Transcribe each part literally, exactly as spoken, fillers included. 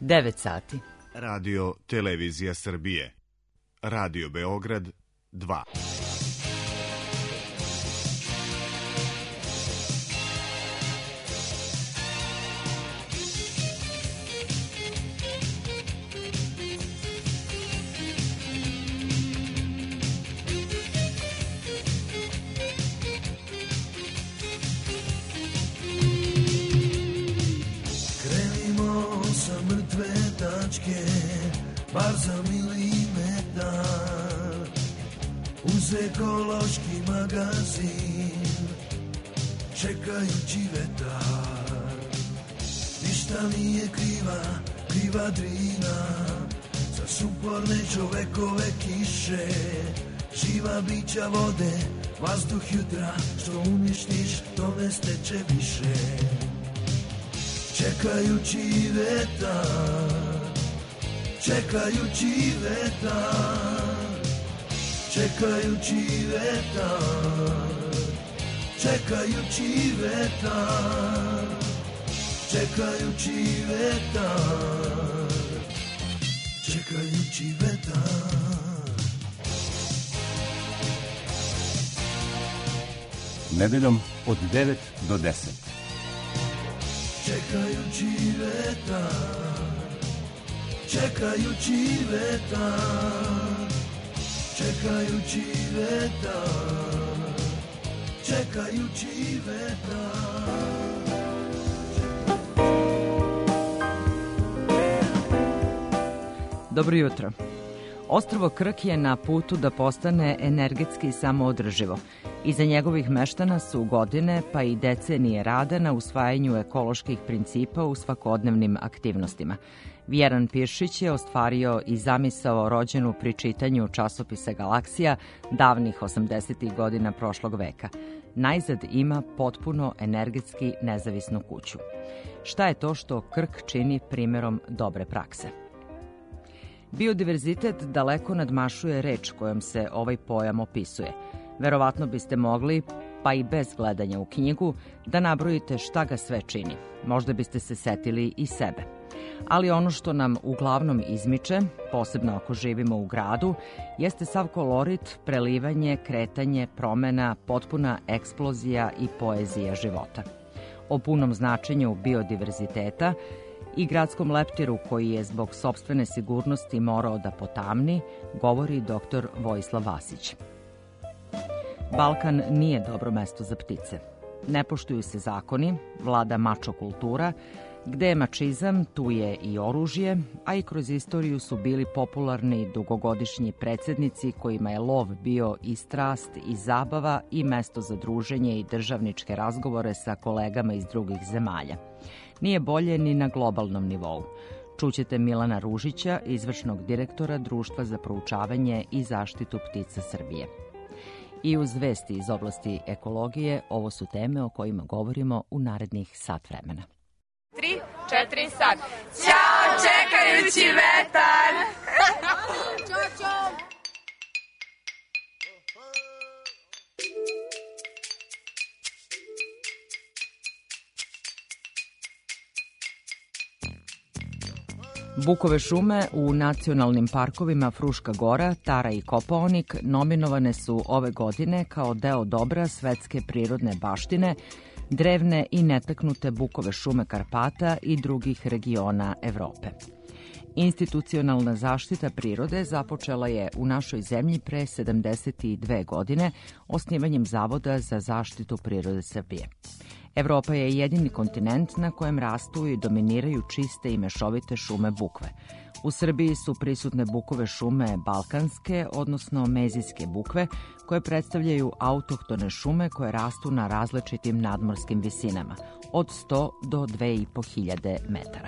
devet sati. Radio Televizija Srbije. Radio Beograd dva. Bar za milimetar uz ekološki magazin čekajući vetar. Ništa nije kriva, kriva Drina za suporne čovekove kiše. Živa bića vode, vazduh jutra, što uništiš, to ne steče više. Čekajući vetar, čekajući vetar, čekajući vetar, čekajući vetar, čekajući vetar, čekajući vetar. Nedeljom od devet do deset. Čekajući vetar, čekajući vetar, čekajući vetar, čekajući vetar. Dobro jutro. Ostrvo Krk je na putu da postane energetski samoodrživo. Iza njegovih meštana su godine pa i decenije rada na usvajanju ekoloških principa u svakodnevnim aktivnostima. Vjeran Piršić je ostvario i zamisao rođenu pri čitanju časopisa Galaksija davnih osamdesetih godina prošlog veka. Najzad ima potpuno energetski nezavisnu kuću. Šta je to što Krk čini primjerom dobre prakse? Biodiverzitet daleko nadmašuje reč kojom se ovaj pojam opisuje. Verovatno biste mogli, pa i bez gledanja u knjigu, da nabrojite šta ga sve čini. Možda biste se setili i sebe. Ali ono što nam uglavnom izmiče, posebno ako živimo u gradu, jeste sav kolorit, prelivanje, kretanje, promena, potpuna eksplozija i poezija života. O punom značenju biodiverziteta i gradskom leptiru koji je zbog sopstvene sigurnosti morao da potamni, govori doktor Vojislav Vasić. Balkan nije dobro mesto za ptice. Ne poštuju se zakoni, vlada mačo kultura, gde je mačizam, tu je i oružje, a i kroz istoriju su bili popularni dugogodišnji predsjednici kojima je lov bio i strast i zabava i mesto za druženje i državničke razgovore sa kolegama iz drugih zemalja. Nije bolje ni na globalnom nivou. Čućete Milana Ružića, izvršnog direktora Društva za proučavanje i zaštitu ptica Srbije. I uz vesti iz oblasti ekologije, ovo su teme o kojima govorimo u narednih sat vremena. Tri, četiri, sad. Ćao, čekajući vetar! Ćao, ćao! Bukove šume u nacionalnim parkovima Fruška Gora, Tara i Kopaonik nominovane su ove godine kao deo dobra svetske prirodne baštine, drevne i netaknute bukove šume Karpata i drugih regiona Evrope. Institucionalna zaštita prirode započela je u našoj zemlji pre sedamdeset dve godine osnivanjem Zavoda za zaštitu prirode Srbije. Evropa je jedini kontinent na kojem rastu i dominiraju čiste i mešovite šume bukve. U Srbiji su prisutne bukove šume balkanske, odnosno mezijske bukve, koje predstavljaju autohtone šume koje rastu na različitim nadmorskim visinama, od sto do dve i po hiljade metara.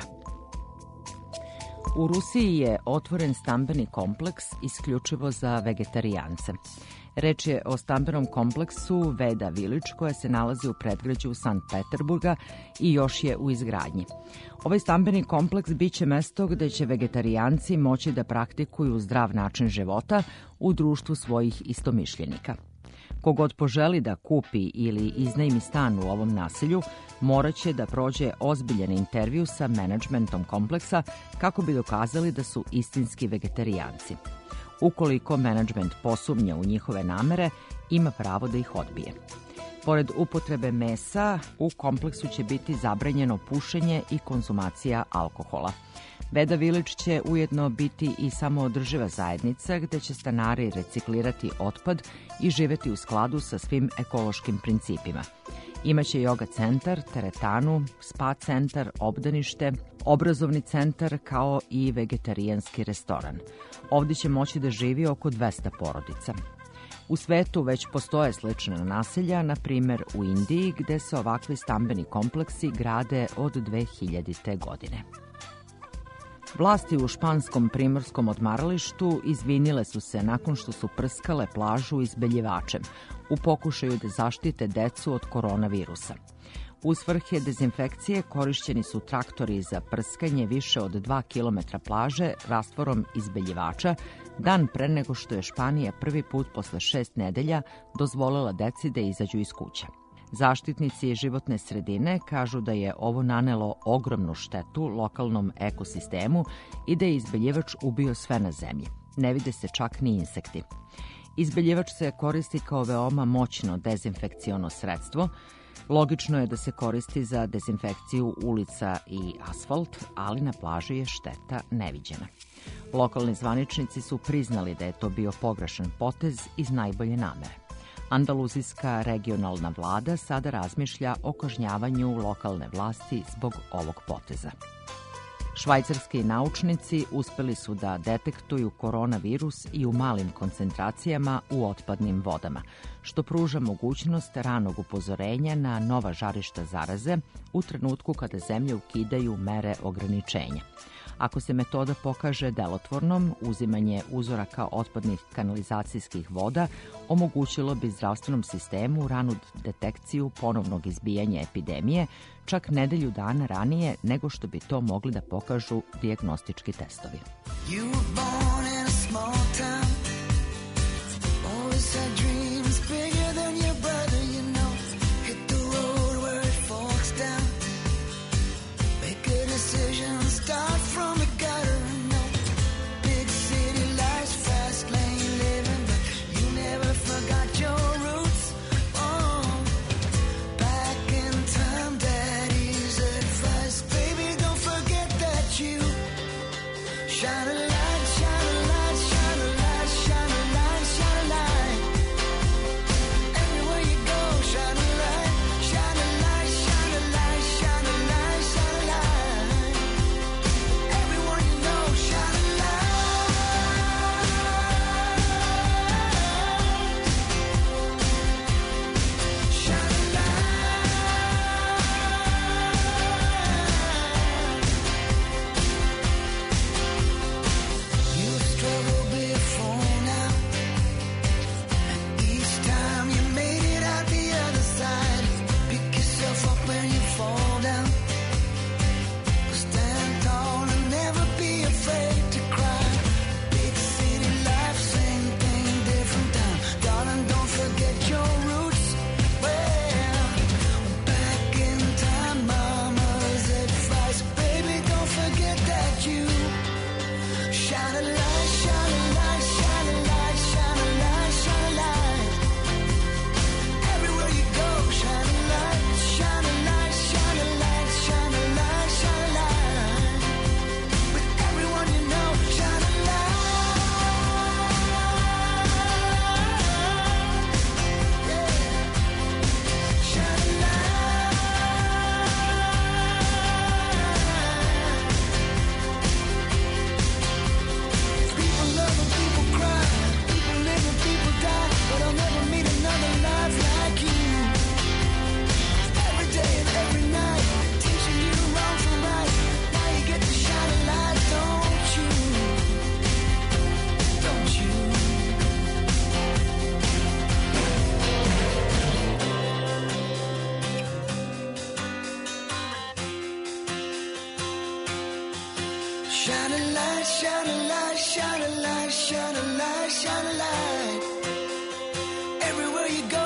U Rusiji je otvoren stambeni kompleks isključivo za vegetarijance. Reč je o stambenom kompleksu Veda Village koja se nalazi u predgrađu Sankt Peterburga i još je u izgradnji. Ovaj stambeni kompleks biće mesto gde će vegetarijanci moći da praktikuju zdrav način života u društvu svojih istomišljenika. Kogod poželi da kupi ili iznajmi stan u ovom naselju, morat će da prođe ozbiljan intervju sa menadžmentom kompleksa kako bi dokazali da su istinski vegetarijanci. Ukoliko menadžment posumnja u njihove namere, ima pravo da ih odbije. Pored upotrebe mesa, u kompleksu će biti zabranjeno pušenje i konzumacija alkohola. Beda Village će ujedno biti i samoodrživa zajednica gde će stanari reciklirati otpad i živeti u skladu sa svim ekološkim principima. Imaće yoga centar, teretanu, spa centar, obdanište, obrazovni centar kao i vegetarijanski restoran. Ovdje će moći da živi oko dvesta porodica. U svetu već postoje slična naselja, na primjer u Indiji, gde se ovakvi stambeni kompleksi grade od dve hiljadite. godine. Vlasti u španskom primorskom odmaralištu izvinile su se nakon što su prskale plažu izbeljivačem u pokušaju da zaštite decu od koronavirusa. U svrhe dezinfekcije korišćeni su traktori za prskanje više od dva kilometra plaže rastvorom izbeljivača, dan pre nego što je Španija prvi put posle šest nedelja dozvolila deci da izađu iz kuća. Zaštitnici životne sredine kažu da je ovo nanelo ogromnu štetu lokalnom ekosistemu i da je izbeljivač ubio sve na zemlji. Ne vide se čak ni insekti. Izbeljivač se koristi kao veoma moćno dezinfekciono sredstvo. Logično je da se koristi za dezinfekciju ulica i asfalt, ali na plaži je šteta neviđena. Lokalni zvaničnici su priznali da je to bio pogrešan potez iz najbolje namere. Andaluzijska regionalna vlada sada razmišlja o kažnjavanju lokalne vlasti zbog ovog poteza. Švajcarski naučnici uspeli su da detektuju koronavirus i u malim koncentracijama u otpadnim vodama, što pruža mogućnost ranog upozorenja na nova žarišta zaraze u trenutku kada zemlje ukidaju mere ograničenja. Ako se metoda pokaže delotvornom, uzimanje uzoraka otpadnih kanalizacijskih voda omogućilo bi zdravstvenom sistemu ranu detekciju ponovnog izbijanja epidemije, čak nedelju dana ranije nego što bi to mogli da pokažu dijagnostički testovi. Shine a light, shine a light, shine a light. Everywhere you go.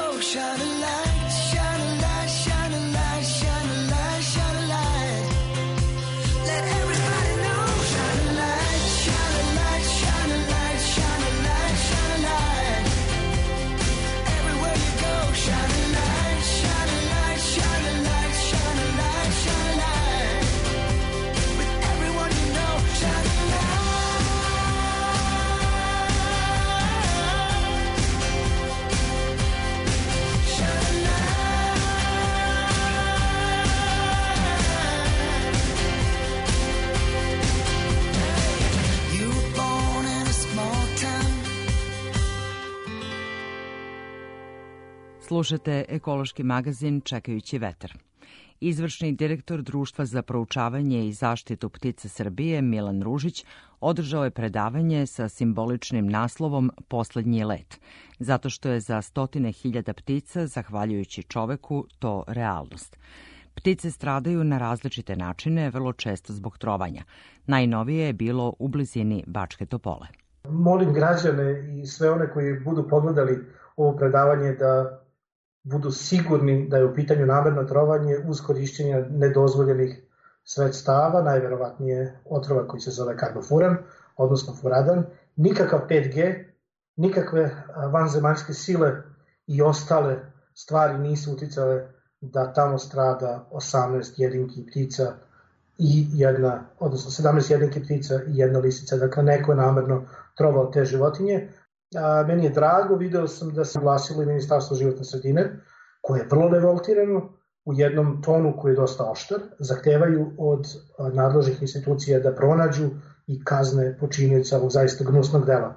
Slušate ekološki magazin Čekajući vetar. Izvršni direktor Društva za proučavanje i zaštitu ptica Srbije Milan Ružić održao je predavanje sa simboličnim naslovom Poslednji let, zato što je za stotine hiljada ptica, zahvaljujući čoveku, to realnost. Ptice stradaju na različite načine, vrlo često zbog trovanja. Najnovije je bilo u blizini Bačke Topole. Molim građane i sve one koji budu pogledali ovo predavanje da budu sigurni da je u pitanju namerno trovanje uz korišćenje nedozvoljenih sredstava, najverovatnije otrova koji se zove karbofuran, odnosno furadan, nikakav pet G, nikakve vanzemaljske sile i ostale stvari nisu uticale da tamo strada osamnaest jedinki ptica i jedna, odnosno sedamnaest jedinki ptica i jedna lisica. Dakle, neko je namerno trovao te životinje. A, meni je drago, video sam da se oglasilo i Ministarstvo životne sredine, koje je vrlo revoltirano u jednom tonu koji je dosta oštar, zahtevaju od nadležnih institucija da pronađu i kazne počinioca ovog zaista gnusnog dela.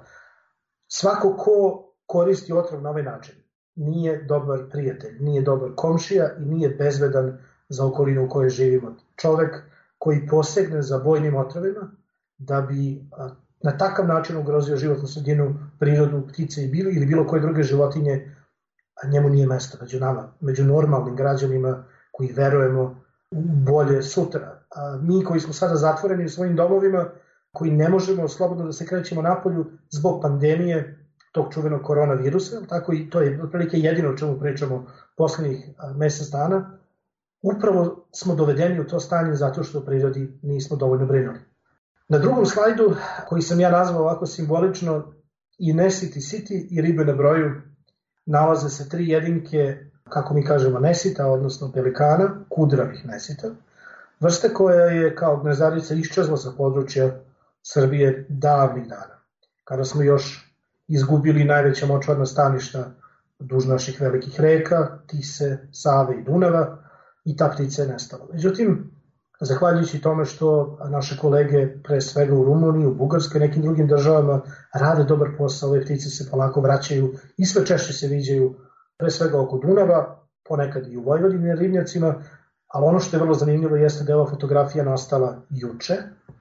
Svako ko koristi otrov na ovaj način nije dobar prijatelj, nije dobar komšija i nije bezbedan za okolinu u kojoj živimo. Čovek koji posegne za bojnim otrovima da bi na takav način ugrozio životnu sredinu, prirodu, ptice i bilo, ili bilo koje druge životinje, a njemu nije mesto među nama, među normalnim građanima koji verujemo u bolje sutra. A mi koji smo sada zatvoreni u svojim domovima, koji ne možemo slobodno da se krećemo napolju zbog pandemije tog čuvenog koronavirusa, tako i to je otprilike jedino o čemu pričamo poslednjih mesec dana, upravo smo dovedeni u to stanje zato što u prirodi nismo dovoljno brinuli. Na drugom slajdu, koji sam ja nazvao ovako simbolično i nesiti siti i ribe na broju, nalaze se tri jedinke, kako mi kažemo, nesita, odnosno pelikana, kudravih nesita, vrste koja je kao gnezarica iščezla sa područja Srbije davnih dana, kada smo još izgubili najveća močvarna staništa duž naših velikih reka, Tise, Save i Dunava, i ta ptica je nestala. Međutim, zahvaljujući tome što naše kolege, pre svega u Rumuniji, u Bugarskoj i nekim drugim državama, rade dobar posao, ove ptice se polako vraćaju i sve češće se viđaju, pre svega oko Dunava, ponekad i u Vojvodini na ribnjacima, ali ono što je vrlo zanimljivo jeste da je ova fotografija nastala juče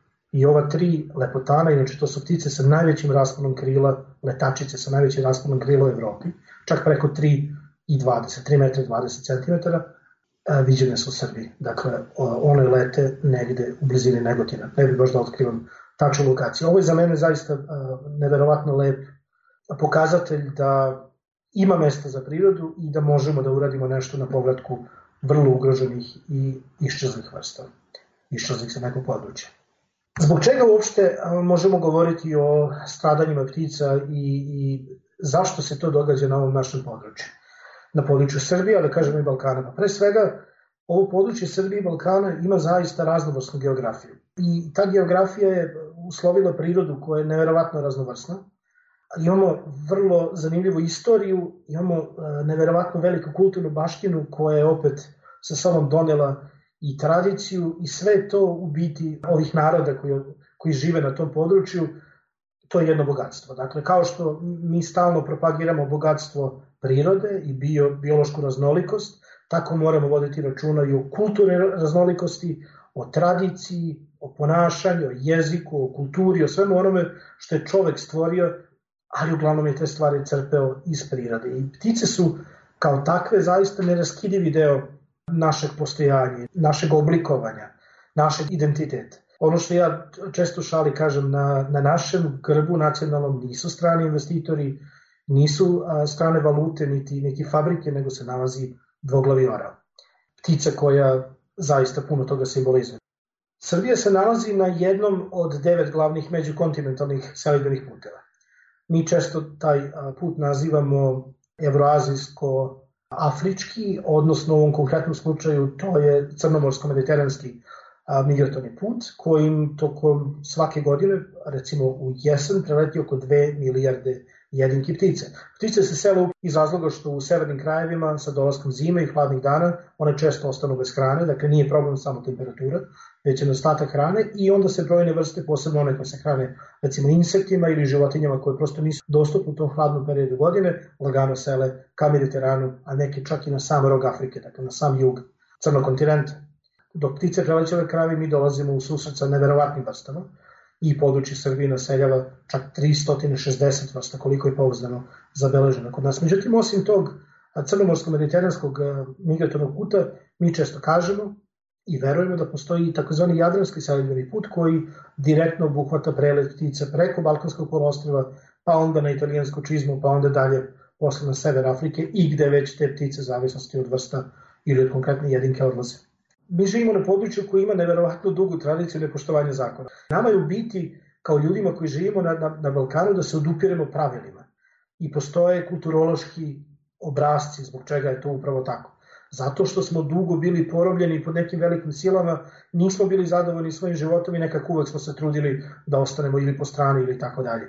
i ova tri lepotana, inače to su ptice sa najvećim rasponom krila, letačice sa najvećim rasponom krila u Evropi, čak preko tri i dvadeset, tri metra i dvadeset centimetara, viđene su u Srbiji. Dakle, one lete negde u blizini Negotina. Ne bih baš da otkrivam tačnu lokaciju. Ovo je za mene zaista neverovatno lep pokazatelj da ima mesta za prirodu i da možemo da uradimo nešto na povratku vrlo ugroženih i iščezlih vrsta. Iščezlih sa nekog područja. Zbog čega uopšte možemo govoriti o stradanjima ptica i, i zašto se to događa na ovom našem području? Na području Srbije, ali kažemo i Balkana. Pa pre svega, ovo područje Srbije i Balkana ima zaista raznovrsnu geografiju. I ta geografija je uslovila prirodu koja je neverovatno raznovrsna. Imamo vrlo zanimljivu istoriju, imamo neverovatno veliku kulturnu baštinu koja je opet sa sobom donela i tradiciju i sve to u biti ovih naroda koji, koji žive na tom području, to je jedno bogatstvo. Dakle, kao što mi stalno propagiramo bogatstvo prirode i bio, biološku raznolikost, tako moramo voditi računa i o kulturne raznolikosti, o tradiciji, o ponašanju, o jeziku, o kulturi, o svemu onome što je čovek stvorio, ali uglavnom je te stvari crpeo iz prirode. I ptice su kao takve zaista neraskidivi deo našeg postojanja, našeg oblikovanja, našeg identiteta. Ono što ja često šali kažem, na, na našem grbu nacionalnom nisu strani investitori, nisu a, strane valute, niti, niti fabrike, nego se nalazi dvoglavi orao. Ptica koja zaista puno toga simbolizuje. Srbija se nalazi na jednom od devet glavnih međukontinentalnih selidbenih puteva. Mi često taj a, put nazivamo evroazijsko-afrički, odnosno u ovom konkretnom slučaju to je crnomorsko-mediteranski migratorni put, kojim tokom svake godine, recimo u jesen, preleti oko dve milijarde jedinki ptice. Ptice se sele iz razloga što u severnim krajevima sa dolaskom zime i hladnih dana one često ostanu bez hrane, dakle nije problem samo temperatura, već je nedostatak hrane i onda se brojne vrste, posebno one koje se hrane recimo insektima ili životinjama koje prosto nisu dostupne u tom hladnom periodu godine, lagano sele ka Mediteranu, a neki čak i na sam rog Afrike, dakle na sam jug crnog kontinenta. Dok ptice preleće ove krajeve mi dolazimo u susret sa neverovatnim vrstama i područje Srbije naseljava čak tristo šezdeset vrsta, koliko je pouzdano zabeleženo kod nas. Međutim, osim tog crnomorsko-mediteranskog migratornog puta, mi često kažemo i verujemo da postoji i takozvani jadranski seljbeni put koji direktno obuhvata prelet ptica preko Balkanskog poluostrva, pa onda na italijansku čizmu, pa onda dalje posle na sever Afrike i gde već te ptice zavisnosti od vrsta ili od konkretne jedinke odlaze. Mi živimo na području koji ima neverovatno dugu tradiciju nepoštovanja zakona. Nama je u biti, kao ljudima koji živimo na, na, na Balkanu, da se odupiremo pravilima. I postoje kulturološki obrasci zbog čega je to upravo tako. Zato što smo dugo bili porobljeni pod nekim velikim silama, nismo bili zadovoljni svojim životom i nekako uvek smo se trudili da ostanemo ili po strani ili tako dalje.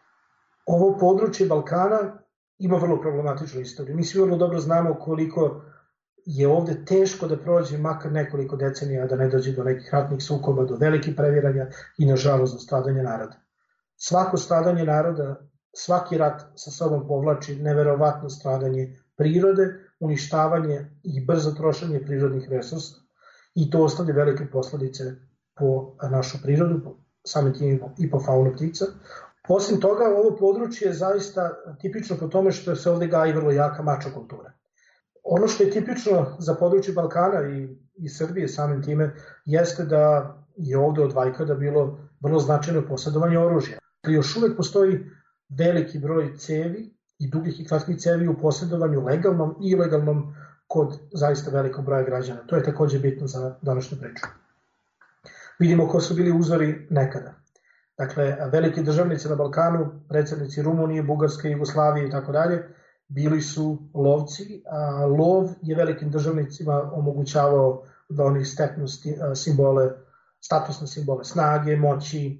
Ovo područje Balkana ima vrlo problematičnu istoriju. Mi svi vrlo dobro znamo koliko je ovde teško da prođe makar nekoliko decenija da ne dođe do nekih ratnih sukoba, do velikih previranja i nažalost do stradanja naroda. Svako stradanje naroda, svaki rat sa sobom povlači neverovatno stradanje prirode, uništavanje i brzo trošenje prirodnih resursa i to ostavlja velike posledice po našu prirodu, po, samim tim i po faunu ptica. Osim toga, ovo područje je zaista tipično po tome što se ovde gaji vrlo jaka mača kultura. Ono što je tipično za područje Balkana i, i Srbije samim time jeste da je ovde od vajkada bilo vrlo značajno posjedovanje oružja. Još uvek postoji veliki broj cevi i dugih i kratkih cevi u posjedovanju legalnom i ilegalnom kod zaista velikog broja građana. To je takođe bitno za današnju priču. Vidimo ko su bili uzori nekada. Dakle, veliki državnici na Balkanu, predsjednici Rumunije, Bugarske, Jugoslavije i tako dalje, bili su lovci, a lov je velikim državnicima omogućavao da oni steknu simbole, statusne simbole snage, moći.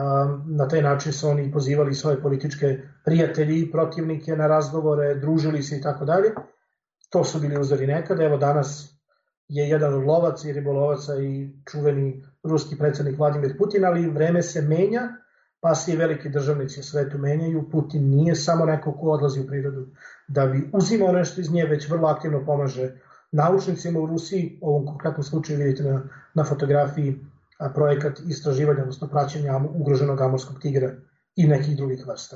Na taj način su oni pozivali svoje političke prijatelje i protivnike na razgovore, družili se i tako dalje. To su bili uzori nekada. Evo danas je jedan od lovaca i ribolovaca i čuveni ruski predsjednik Vladimir Putin, ali vreme se menja, pa se i veliki državnici u svetu menjaju. Putin nije samo neko ko odlazi u prirodu da bi uzimao nešto iz nje, već vrlo aktivno pomaže naučnicima u Rusiji. U ovom konkretnom slučaju vidite na, na fotografiji a, projekat istraživanja, odnosno praćenja ugroženog amurskog tigra i nekih drugih vrsta.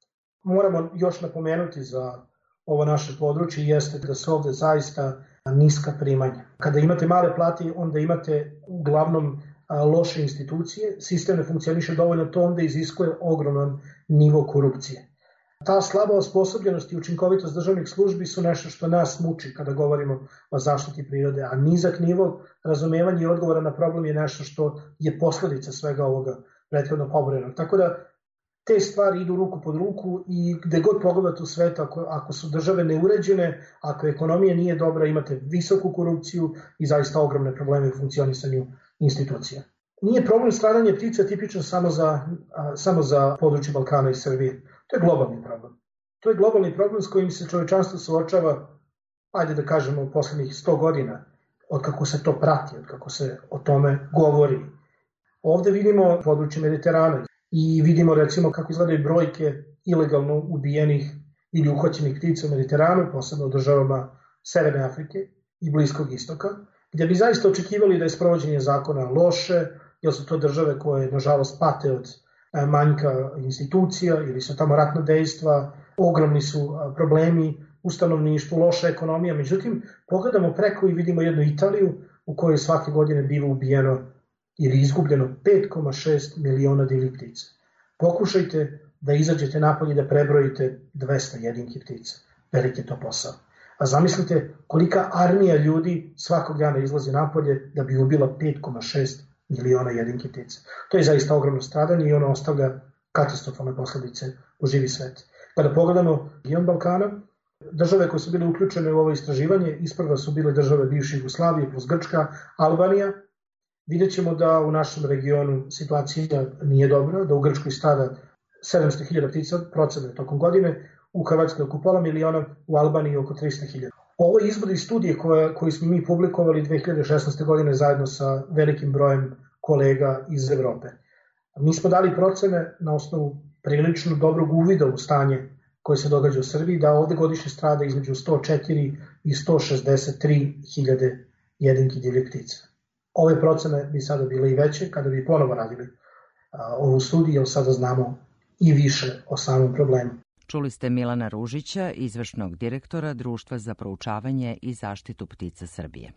Moramo još napomenuti za ovo naše područje jeste da su ovde zaista niska primanja. Kada imate male plate, onda imate uglavnom loše institucije, sistem ne funkcioniše dovoljno, to onda iziskuje ogroman nivo korupcije. Ta slaba osposobljenost i učinkovitost državnih službi su nešto što nas muči kada govorimo o zaštiti prirode, a nizak nivo razumevanja i odgovora na problem je nešto što je posledica svega ovoga prethodno pobrojenog. Tako da te stvari idu ruku pod ruku i gde god pogledate u svetu, ako, ako su države neuređene, ako ekonomija nije dobra, imate visoku korupciju i zaista ogromne probleme u funkcionisanju institucija. Nije problem stradanje ptica tipično samo za, a, samo za područje Balkana i Srbije. To je globalni problem. To je globalni problem s kojim se čovečanstvo suočava, ajde da kažemo, u poslednjih sto godina, od kako se to prati, od kako se o tome govori. Ovde vidimo područje Mediterana i vidimo recimo kako izgledaju brojke ilegalno ubijenih ili uhvaćenih ptica u Mediteranu, posebno u državama Severne Afrike i Bliskog istoka, gde bi zaista očekivali da je sprovođenje zakona loše, jer su to države koje, nažalost, pate od manjka institucija ili su tamo ratna dejstva, ogromni su problemi u stanovništvu, loša ekonomija. Međutim, pogledamo preko i vidimo jednu Italiju u kojoj svake godine biva ubijeno ili izgubljeno pet zarez šest miliona divljih ptica. Pokušajte da izađete napolje i da prebrojite dvesta jedinki ptica. Veliki je to posao. A zamislite kolika armija ljudi svakog dana izlazi napolje da bi ubila pet zarez šest miliona jedinki ptica. To je zaista ogromno stradanje i ono ostavlja katastrofalne posledice u živi svet. Kada pogledamo region Balkana, države koje su bile uključene u ovo istraživanje, isprva su bile države bivše Jugoslavije plus Grčka, Albanija. Vidjet ćemo da u našem regionu situacija nije dobra, da u Grčkoj strada sedamsto hiljada ptica procene tokom godine, u Hrvatskoj oko pola miliona, u Albaniji oko trista hiljada. Ovo je izvod iz studije koje, koji smo mi publikovali dve hiljade šesnaeste. godine zajedno sa velikim brojem kolega iz Evrope. Mi smo dali procene na osnovu prilično dobrog uvida u stanje koje se događa u Srbiji, da ovde godišnje strada između sto četiri i sto šezdeset tri hiljade jedinki divljih ptica. Ove procene bi sada bile i veće kada bi ponovo radili a, ovu studiju, jer sada znamo i više o samom problemu. Čuli ste Milana Ružića, izvršnog direktora Društva za proučavanje i zaštitu ptica Srbije.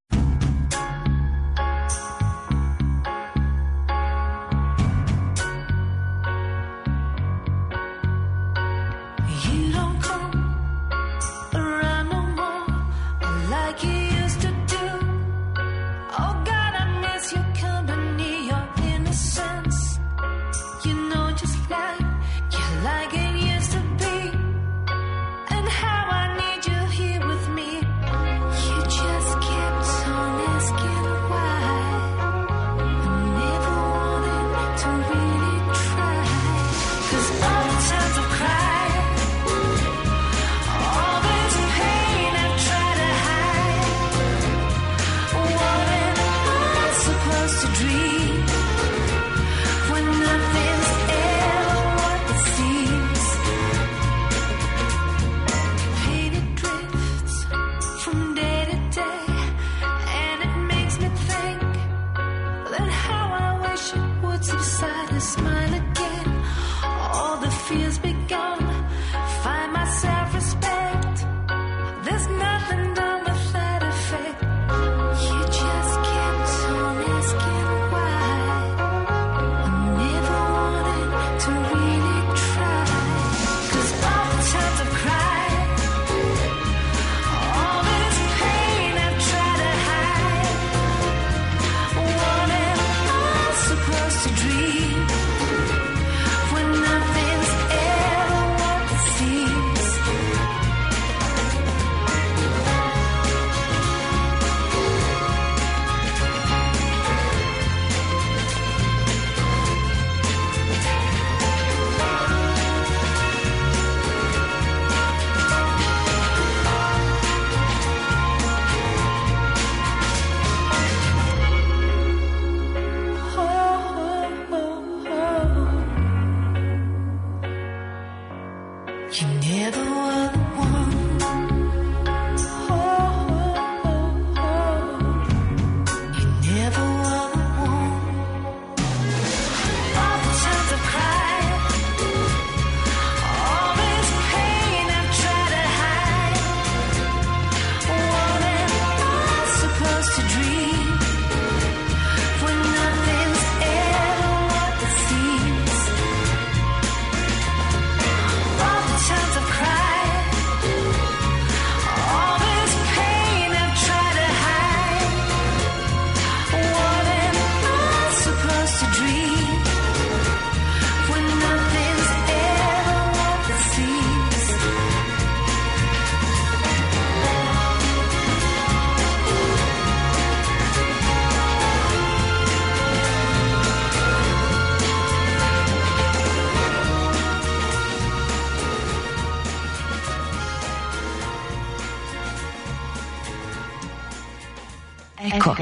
Eko.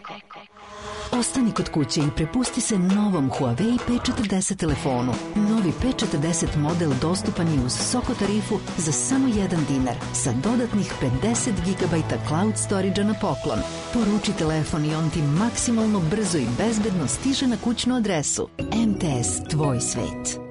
Ostani kod kuće i prepusti se novom Huawei P četrdeset telefonu. Novi P četrdeset model dostupan je uz Soko tarifu za samo jedan dinar sa dodatnih pedeset gigabajta cloud storage na poklon. Poruči telefon i on ti maksimalno brzo i bezbedno stiže na kućnu adresu. M T S, tvoj svet.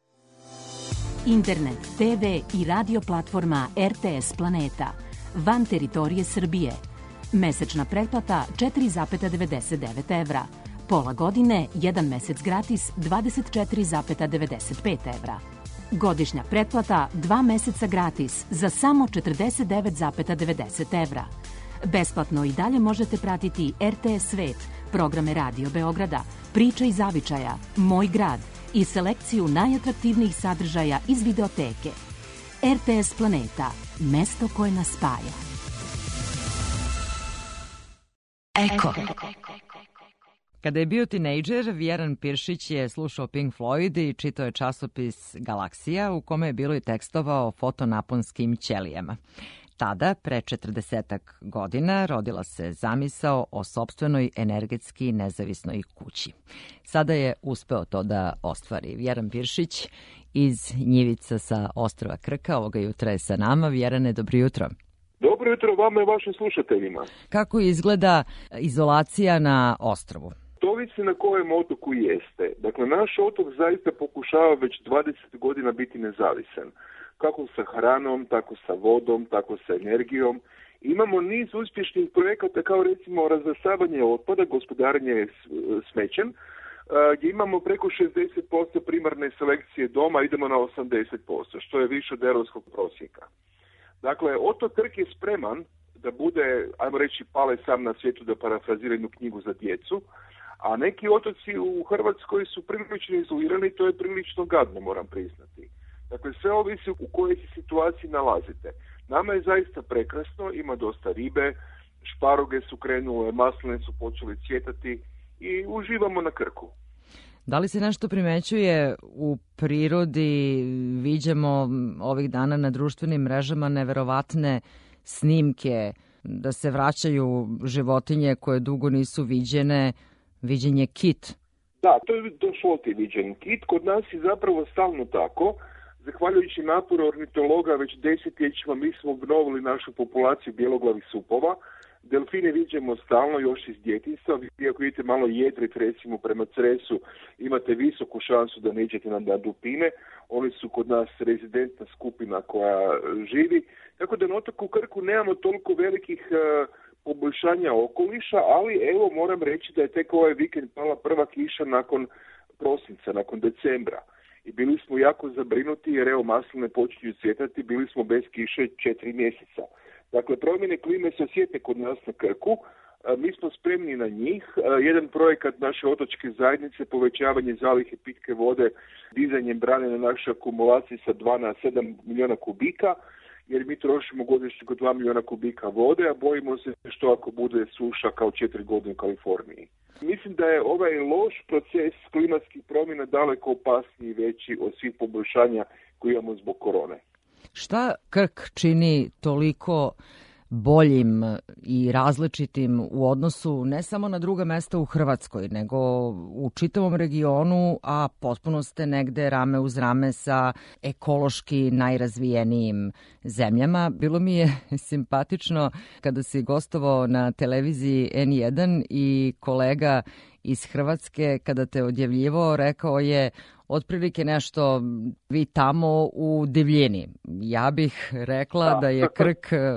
Internet, te ve i radio platforma R T S Planeta. Van teritorije Srbije. Mesečna pretplata četiri zarez devedeset devet evra. Pola godine, jedan mesec gratis dvadeset četiri zarez devedeset pet evra. Godišnja pretplata dva meseca gratis za samo četrdeset devet zarez devedeset evra. Besplatno i dalje možete pratiti R T S Svet, programe Radio Beograda, Priča i zavičaja, Moj grad i selekciju najatraktivnijih sadržaja iz videoteke. R T S Planeta, mesto koje nas spaja. Eko. Kada je bio tinejdžer, Vjeran Piršić je slušao Pink Floyd i čitao je časopis Galaksija, u kome je bilo i tekstova o fotonaponskim ćelijama. Tada, pre četrdesetak godina, rodila se zamisao o sopstvenoj energetski nezavisnoj kući. Sada je uspeo to da ostvari. Vjeran Piršić iz Njivica sa ostrva Krka, ovoga jutra je sa nama. Vjerane, dobro jutro. Dobro jutro vama i vašim slušateljima. Kako izgleda izolacija na ostrvu? To ovisi na kojem otoku jeste. Dakle, naš otok zaista pokušava već dvadeset godina biti nezavisan. Kako sa hranom, tako sa vodom, tako sa energijom. Imamo niz uspješnih projekata kao recimo razvrstavanje otpada, gospodarenje smećem, gdje imamo preko šezdeset posto primarne selekcije doma, idemo na osamdeset posto, što je više od europskog prosjeka. Dakle, otok Krk je spreman da bude, ajmo reći, pale sam na svijetu, da parafrazira jednu knjigu za djecu, a neki otoci u Hrvatskoj su prilično izolirani, to je prilično gadno, moram priznati. Dakle, sve ovisi u kojoj se situaciji nalazite. Nama je zaista prekrasno, ima dosta ribe, šparoge su krenule, masline su počele cvjetati i uživamo na Krku. Da li se nešto primećuje u prirodi? Viđamo ovih dana na društvenim mrežama neverovatne snimke da se vraćaju životinje koje dugo nisu viđene, viđen je kit. Da, to je došlo ti viđen kit. Kod nas je zapravo stalno tako. Zahvaljujući naporu ornitologa već desetljećima mi smo obnovili našu populaciju bjeloglavih supova. Delfine viđemo stalno još iz djetinjstva. Vi ako idete malo jedrit recimo prema Cresu, imate visoku šansu da neđete na dupine. Oni su kod nas rezidentna skupina koja živi. Tako da na otoku Krku nemamo toliko velikih uh, poboljšanja okoliša, ali evo moram reći da je tek ovaj vikend pala prva kiša nakon prosinca, nakon decembra. I bili smo jako zabrinuti jer evo masline počinju cvjetati, bili smo bez kiše četiri mjeseca. Dakle, promjene klime se osjete kod nas na Krku, mi smo spremni na njih. Jedan projekat naše otočke zajednice, povećavanje zalihe pitke vode, dizanjem brane na našoj akumulaciji sa dva na sedam milijuna kubika, jer mi trošimo godišnje oko dva milijuna kubika vode, a bojimo se što ako bude suša kao četiri godine u Kaliforniji. Mislim da je ovaj loš proces klimatskih promjena daleko opasniji i veći od svih poboljšanja koje imamo zbog korone. Šta Krk čini toliko boljim i različitim u odnosu ne samo na druga mesta u Hrvatskoj, nego u čitavom regionu, a potpuno ste negde rame uz rame sa ekološki najrazvijenijim zemljama? Bilo mi je simpatično kada si gostovao na televiziji en jedan i kolega iz Hrvatske, kada te odjavljivao, rekao je otprilike nešto vi tamo u divljini. Ja bih rekla da je Krk e,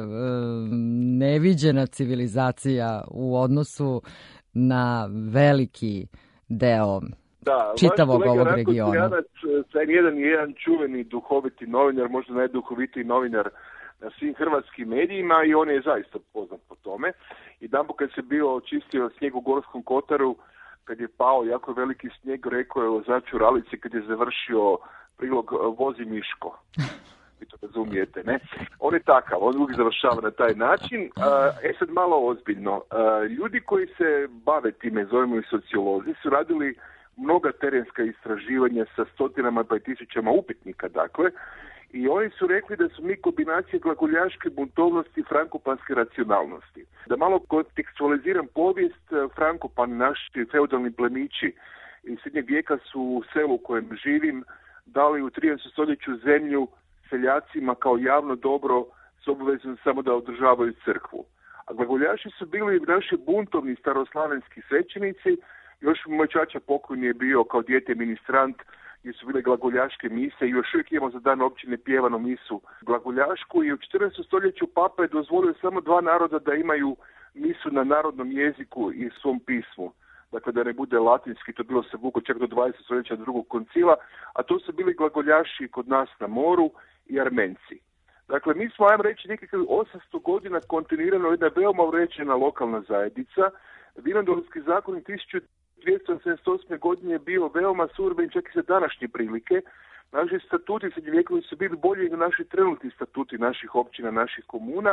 neviđena civilizacija u odnosu na veliki deo da, čitavog ovog regiona. Taj jedan je jedan čuveni duhoviti novinar, možda najduhovitiji novinar na svim hrvatskim medijima i on je zaista poznat po tome. I dan kad se bio očistio snijeg u Gorskom kotaru, kad je pao jako veliki snijeg, rekao je vozaču ralice kad je završio prilog vozi Miško. Vi to razumijete, ne? On je takav, on uvijek završava na taj način. E sad malo ozbiljno. Ljudi koji se bave time, zovemo i sociolozi, su radili mnoga terenska istraživanja sa stotinama pa i tisućama upitnika, dakle, i oni su rekli da su mi kombinacije glagoljaške buntovnosti i frankopanske racionalnosti. Da malo kontekstualiziram povijest, Frankopani, naši feudalni plemići iz srednjeg vijeka su u selu u kojem živim dali u trinaestom stoljeću zemlju seljacima kao javno dobro s obavezom samo da održavaju crkvu. A glagoljaši su bili naši buntovni staroslavenski svećenici. Još moj čača pokojni je bio kao dijete ministrant gdje su bile glagoljaške mise i još uvijek imamo za dan općine pjevanu misu glagoljašku i u četrnaestom stoljeću papa je dozvolio samo dva naroda da imaju misu na narodnom jeziku i svom pismu. Dakle, da ne bude latinski, to bilo se vuko čak do dvadesetog stoljeća drugog koncila, a to su bili glagoljaši kod nas na moru i Armenci. Dakle, mi smo, ajmo reći, nekakvih osamsto godina kontinuirano jedna veoma uređena lokalna zajednica. Vinodolski zakon tisuću dvjesto osamdeset osme godine je bio veoma suroven čak i za današnje prilike. Naši statuti srednjovjekovni su bili bolji nego naši trenutni statuti naših općina, naših komuna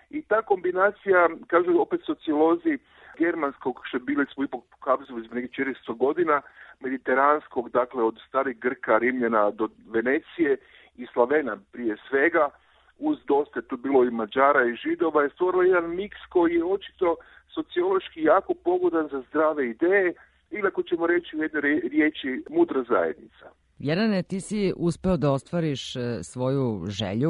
I ta kombinacija, kažu opet sociolozi, germanskog, što bili smo ipak pokazali iz nekih četiristo godina, mediteranskog, dakle od starih Grka, Rimljana do Venecije i Slavena prije svega, uz dosta tu bilo i Mađara i Židova, je stvorilo jedan miks koji je očito sociološki jako pogodan za zdrave ideje, ili ako ćemo reći u jednoj riječi, mudra zajednica. Jelene, ti si uspeo da ostvariš svoju želju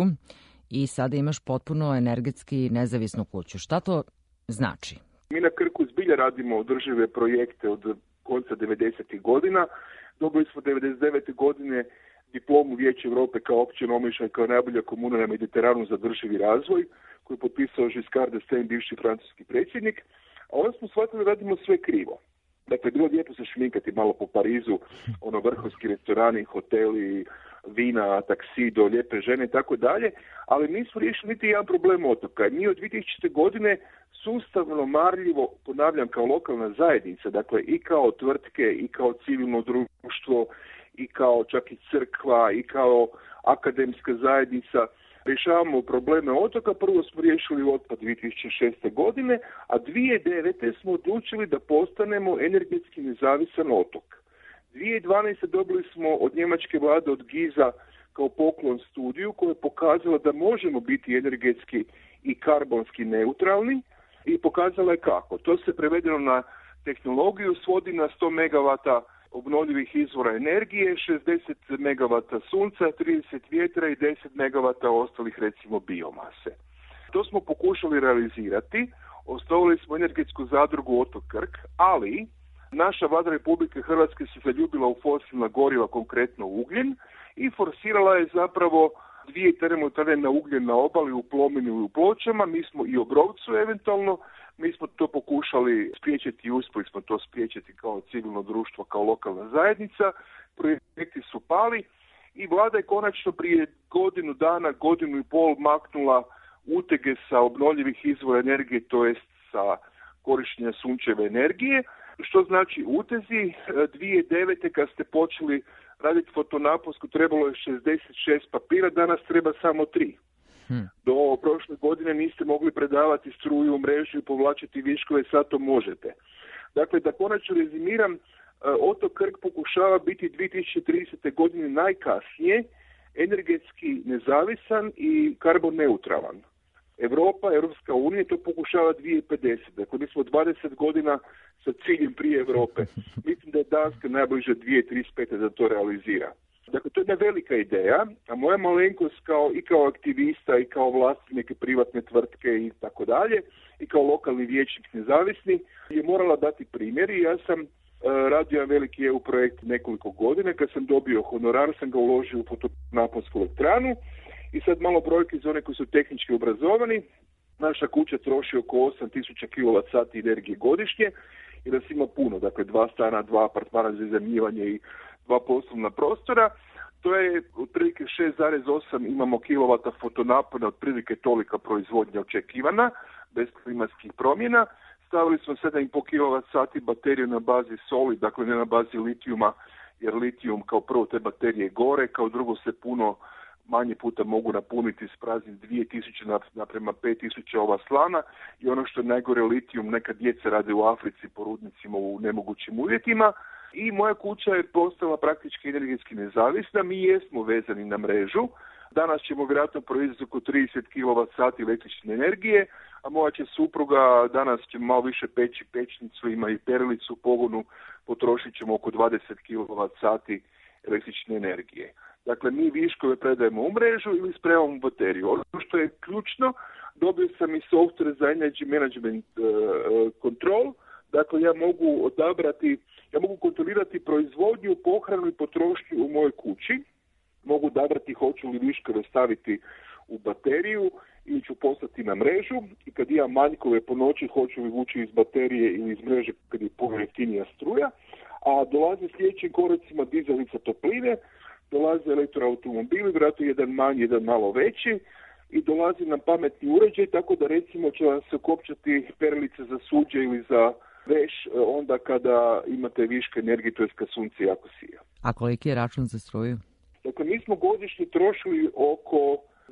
i sada imaš potpuno energetski nezavisnu kuću. Šta to znači? Mi na Krku zbilja radimo održive projekte od konca devedesetih godina. Dobili smo devedeset devete godine diplomu Vijeća Europe kao opće nomišljaj kao najbolja komuna na Mediteranu za održivi razvoj, koju je potpisao Giscard d'Estaing, bivši francuski predsjednik. A onda smo shvatili da radimo sve krivo. Dakle, bilo lijepo se šminkati malo po Parizu, ono vrhunski restorani, hoteli, vina, taksi do lijepe žene i tako dalje, ali nismo riješili niti jedan problem otoka. Mi od dvije tisućite. godine sustavno, marljivo, ponavljam, kao lokalna zajednica, dakle i kao tvrtke, i kao civilno društvo, i kao čak i crkva, i kao akademska zajednica, rješavamo probleme otoka. Prvo smo riješili otpad dvije tisuće šeste. godine, a dvije tisuće devete. smo odlučili da postanemo energetski nezavisan otok. dvije tisuće dvanaeste. dobili smo od njemačke vlade, od Giza, kao poklon studiju koja je pokazala da možemo biti energetski i karbonski neutralni i pokazala je kako. To se prevedeno na tehnologiju svodi na sto megavata obnovljivih izvora energije, šezdeset megavata sunca, trideset vjetra i deset megavata ostalih, recimo, biomase. To smo pokušali realizirati, osnovali smo energetsku zadrugu Otok Krk, ali naša vlada Republike Hrvatske se zaljubila u fosilna goriva, konkretno ugljen, i forsirala je zapravo dvije termoelektrane na ugljen na obali, u Plominu i u Pločama. Mi smo i Obrovcu eventualno, mi smo to pokušali spriječiti i uspjeli smo to spriječiti kao civilno društvo, kao lokalna zajednica. Projekti su pali i vlada je konačno prije godinu dana, godinu i pol maknula utege sa obnovljivih izvora energije, to jest sa korištenja sunčeve energije, što znači utezi. dvije tisuće devete. kad ste počeli raditi fotonaponsku trebalo je šezdeset šest papira, danas treba samo tri. Hmm. Do prošle godine niste mogli predavati struju u mrežu i povlačiti viškove, sad to možete. Dakle, da konačno rezimiram, Otok Krk pokušava biti dvije tisuće tridesete. godine najkasnije energetski nezavisan i karbon neutralan. Europa, Europska unija to pokušava dvije tisuće pedesete. Dakle, mi smo dvadeset godina sa ciljem prije Europe. Mislim da je Danska najbliže dvije tisuće trideset pete. da to realizira. Dakle, to je jedna velika ideja, a moja malenkost kao, i kao aktivista i kao vlasnik neke privatne tvrtke i tako dalje, i kao lokalni vijećnik nezavisni, je morala dati primjer i ja sam uh, radio jedan veliki E U projekt nekoliko godina. Kad sam dobio honorar, sam ga uložio u fotonaponsku elektranu i sad malo brojke za one koji su tehnički obrazovani. Naša kuća troši oko osam tisuća kilovat sati energije godišnje i nas ima puno, dakle dva stana, dva apartmana za iznajmljivanje i dva poslovna prostora. To je otprilike šest zarez osam imamo kilovata fotonapona, otprilike tolika proizvodnja očekivana, bez klimatskih promjena. Stavili smo sedam i pol kilovat sati bateriju na bazi soli, dakle ne na bazi litijuma, jer litijum kao prvo te baterije gore, kao drugo se puno manje puta mogu napuniti, isprazniti dvije tisuće naprema pet tisuća ova slana i ono što je najgore, litijum neka djeca rade u Africi po rudnicima u nemogućim uvjetima. I moja kuća je postala praktički energetski nezavisna, mi jesmo vezani na mrežu. Danas ćemo vjerojatno proizvesti oko trideset kilovat sati električne energije, a moja će supruga, danas će malo više peći pečnicu, ima i perilicu u pogonu, potrošit ćemo oko dvadeset kilovat sati električne energije. Dakle, mi viškove predajemo u mrežu ili spremamo bateriju. Ono što je ključno, dobio sam i software za Energy Management uh, Control. Dakle, ja mogu odabrati, ja mogu kontrolirati proizvodnju, pohranu i potrošnju u mojoj kući. Mogu odabrati hoću li viškove staviti u bateriju ili ću poslati na mrežu. I kad imam manjkove po noći, hoću li vući iz baterije ili iz mreže kad je puno jeftinija struja. A dolaze sljedećim koracima dizalica topline, dolaze elektroautomobili, vjerojatno jedan manji, jedan malo veći, i dolazi nam pametni uređaj, tako da recimo će vam se kopčati perilice za suđe ili za veš onda kada imate viška energije, to je kad sunce jako sija. A koliki je račun za struju? Dakle, mi smo godišnje trošili oko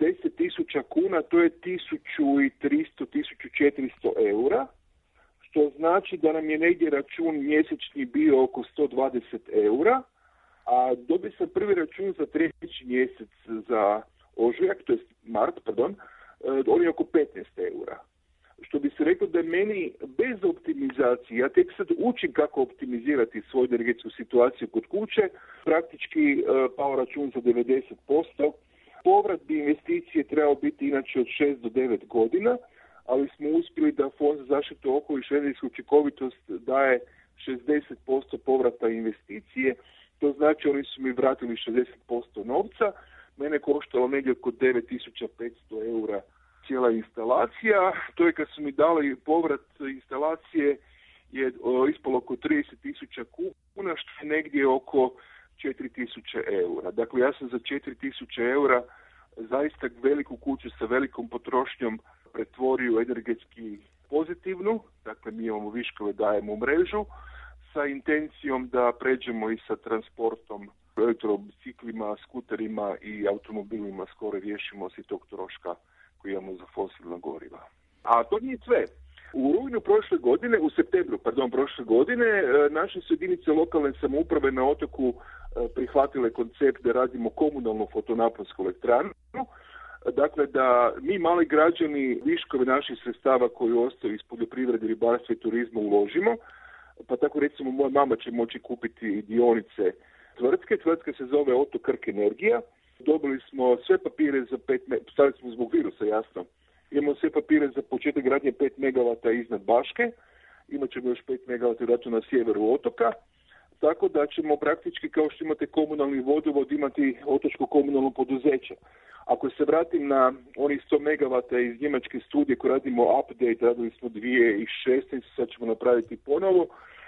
deset tisuća kuna, to je tisuću tristo do tisuću četiristo eura, što znači da nam je negdje račun mjesečni bio oko sto dvadeset eura, a dobio sam prvi račun za treći mjesec za ožujak, to je mart, pardon, on je oko petnaest eura. Što bi se reklo da je meni bez optimizacije, ja tek sad učim kako optimizirati svoju energetsku situaciju kod kuće, praktički pao račun za devedeset posto. Povrat bi investicije trebao biti inače od šest do devet godina, ali smo uspjeli da Fond za zaštitu okoliša i energetsku učinkovitost daje šezdeset posto povrata investicije. To znači oni su mi vratili šezdeset posto novca. Mene koštalo negdje oko devet tisuća petsto eura cijela instalacija. To je kad su mi dali povrat instalacije je ispalo oko trideset tisuća kuna, što je negdje oko četiri tisuće eura. Dakle, ja sam za četiri tisuće eura zaista veliku kuću sa velikom potrošnjom pretvorio energetski pozitivnu. Dakle, mi imamo viškove, dajemo u mrežu sa intencijom da pređemo i sa transportom, elektrobiciklima, skuterima i automobilima, skoro riješimo se tog troška koji imamo za fosilna goriva. A to nije sve. U rujnu prošle godine, u septembru, pardon, prošle godine, naše su jedinice lokalne samouprave na otoku prihvatile koncept da radimo komunalnu fotonaponsku elektranu. Dakle, da mi mali građani viškove naših sredstava koji ostaju iz poljoprivrede, ribarstva i turizma uložimo. Pa tako recimo moja mama će moći kupiti dionice tvrtke. Tvrtka se zove Otok Krk Energija. Dobili smo sve papire za pet, stavili smo zbog virusa, jasno. Imamo sve papire za početak gradnje pet megavata iznad Baške. Imat ćemo još pet megavata vjerojatno na sjeveru otoka. Tako da ćemo praktički, kao što imate komunalni vodovod, imati otočko komunalno poduzeće. Ako se vratim na onih sto megavata iz njemačke studije koje radimo update, radili smo dvije tisuće šesnaeste, sad ćemo napraviti ponovo,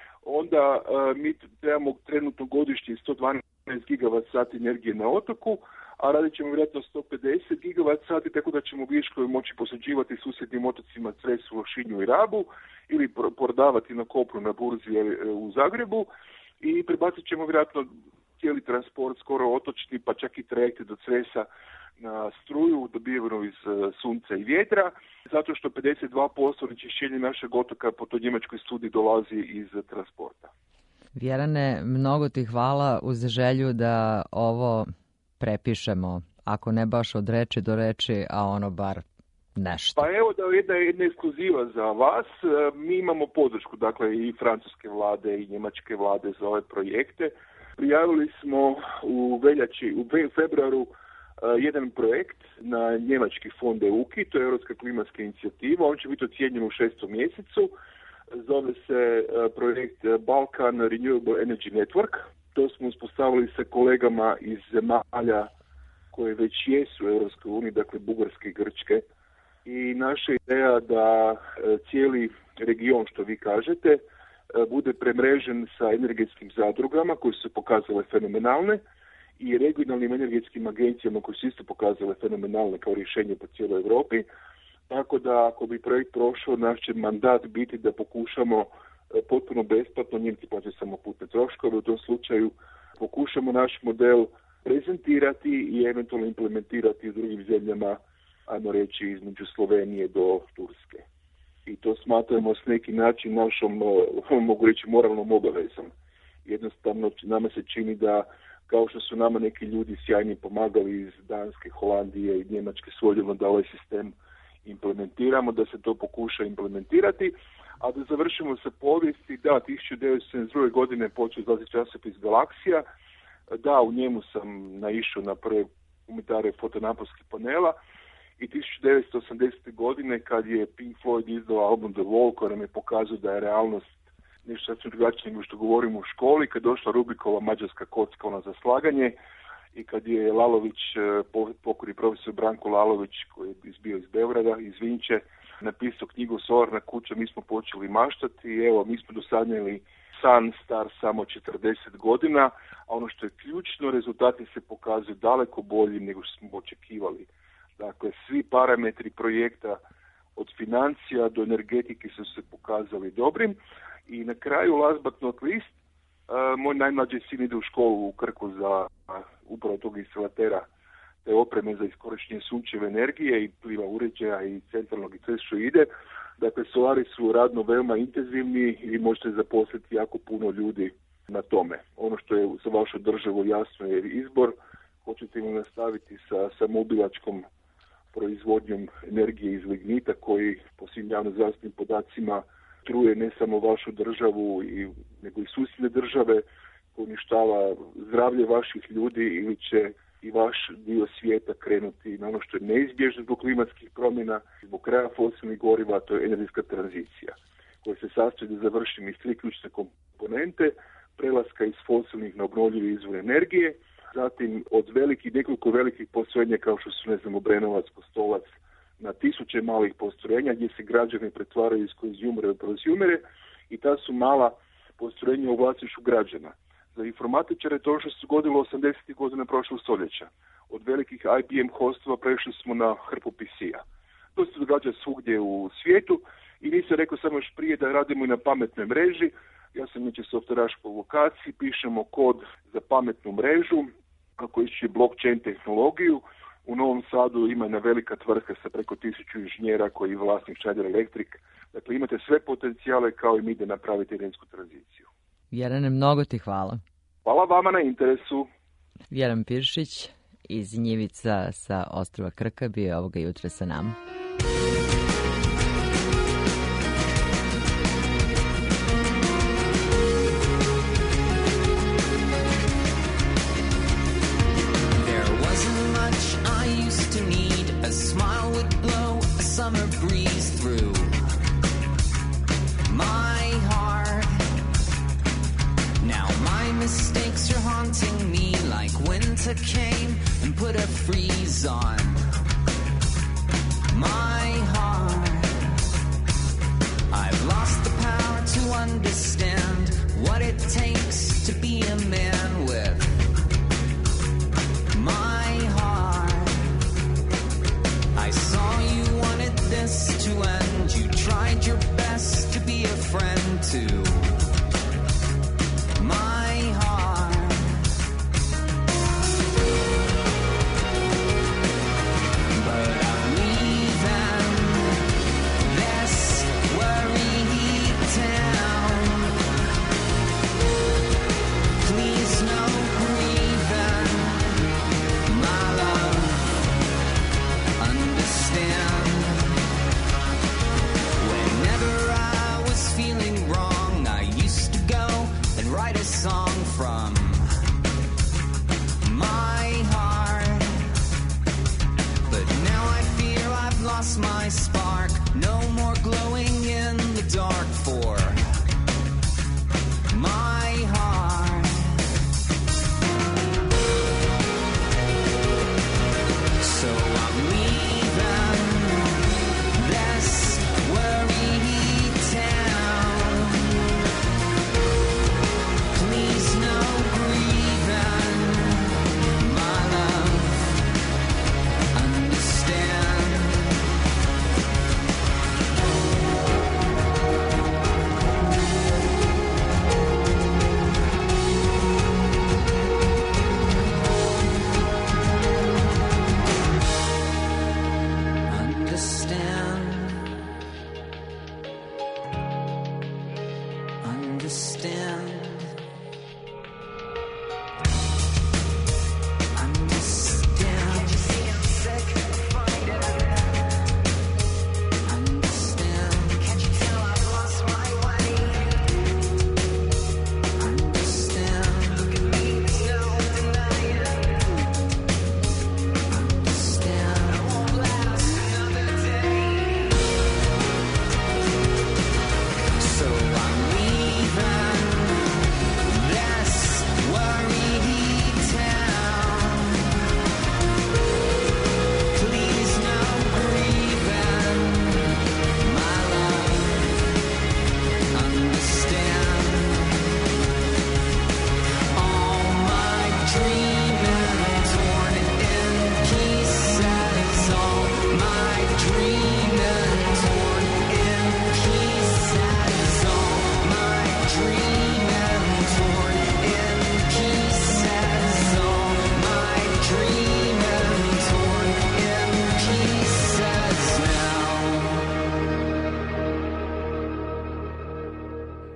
onda uh, mi trebamo trenutno godišnje sto dvanaest gigavat sati energije na otoku, a radit ćemo vjerojatno sto pedeset gigavat sati, tako da ćemo viškove moći posuđivati susjednim otocima Cresu, Lošinju i Rabu ili prodavati na kopru na burzi u Zagrebu i prebacit ćemo vjerojatno cijeli transport, skoro otočni, pa čak i trajekte do Cresa na struju dobivenu iz sunca i vjetra, zato što pedeset dva posto onečišćenja našeg otoka po toj njemačkoj studiji dolazi iz transporta. Vjerane, mnogo ti hvala uz želju da ovo prepišemo, ako ne baš od reči do reči, a ono bar nešto. Pa evo da jedna, jedna ekskluziva za vas. Mi imamo podršku, dakle i francuske vlade i njemačke vlade za ove projekte. Prijavili smo u veljači, u februaru jedan projekt na njemački fond E U K I, to je Europska klimatska inicijativa, on će biti ocijenjen u šestom mjesecu, zove se projekt Balkan Renewable Energy Network. To smo uspostavili sa kolegama iz zemalja koje već jesu u Europskoj uniji, dakle Bugarske i Grčke. I naša ideja da cijeli region, što vi kažete, bude premrežen sa energetskim zadrugama koje su se pokazale fenomenalne i regionalnim energetskim agencijama koje su isto pokazale fenomenalne kao rješenje po cijeloj Europi. Tako da ako bi projekt prošao, naš će mandat biti da pokušamo potpuno besplatno, Njemci plaćaju samo putne troškove, u tom slučaju pokušamo naš model prezentirati i eventualno implementirati u drugim zemljama, ajmo reći između Slovenije do Turske. I to smatramo s neki način našom, mogu reći, moralnom obavezom. Jednostavno nama se čini da kao što su nama neki ljudi sjajni pomagali iz Danske, Holandije i Njemačke svoljeno da ovaj sistem implementiramo, da se to pokuša implementirati, a da završimo sa povijesti. Da, tisuću devetsto sedamdesete druge godine počeo izlaziti časopis Galaksija, da, u njemu sam naišao na prve komentare fotonaponskih panela i tisuću devetsto osamdesete godine kad je Pink Floyd izdao album The Wall koji nam je pokazao da je realnost nešto sasvim drugačije nego što govorimo u školi, kad došla Rubikova mađarska kocka ona za slaganje i kad je Lalović, pokojni profesor Branko Lalović koji je bio iz Beograda, iz Vinče, napisao knjigu Solarna kuća, mi smo počeli maštati i evo mi smo dosadnjeli san star samo četrdeset godina, a ono što je ključno, rezultati se pokazuju daleko bolji nego što smo očekivali. Dakle, svi parametri projekta od financija do energetike su se pokazali dobrim i na kraju, last but not least, uh, moj najmlađi sin ide u školu u Krku za uh, upravo tog instalatera te opreme za iskorištenje sunčeve energije i pliva uređaja i centralnog i sve što ide. Dakle, solari su radno veoma intenzivni i možete zaposliti jako puno ljudi na tome. Ono što je za vašu državu jasno je izbor. Hoćete li nastaviti sa, sa mobilačkom proizvodnjom energije iz lignita koji po svim javnozdravstvenim podacima truje ne samo vašu državu i, nego i susjedne države, uništava zdravlje vaših ljudi ili će i vaš dio svijeta krenuti na ono što je neizbježno zbog klimatskih promjena, zbog kraja fosilnih goriva, to je energetska tranzicija koja se sastoji da završimo iz tri ključne komponente, prelaska iz fosilnih na obnovljive izvore energije, zatim od velikih, nekoliko velikih postrojenja kao što su, ne znam, Obrenovac, Kostolac, na tisuće malih postrojenja gdje se građani pretvaraju iz konzumere u prozumere i ta su mala postrojenja u vlasništvu građana. Za informatičare to što se dogodilo osamdesetih godina prošlog stoljeća. Od velikih I B M hostova prešli smo na hrpu P C-a. To se događa svugdje u svijetu i nisam rekao samo još prije da radimo i na pametnoj mreži. Ja sam inače softwaraš po vokaciji, pišemo kod za pametnu mrežu, kako ići blockchain tehnologiju. U Novom Sadu ima jedna velika tvrtka sa preko tisuću inženjera koji je vlasnik Schneider Electric. Dakle, imate sve potencijale kao i mi da napravite energetsku tranziciju. Vjerane, mnogo ti hvala. Hvala vama na interesu. Vjeran Piršić iz Njivica sa ostrva Krka bio je ovoga jutra sa nama. Came and put a freeze on my heart. I've lost the power to understand what it takes to be a man with my heart. I saw you wanted this to end. You tried your best to be a friend to my heart. Please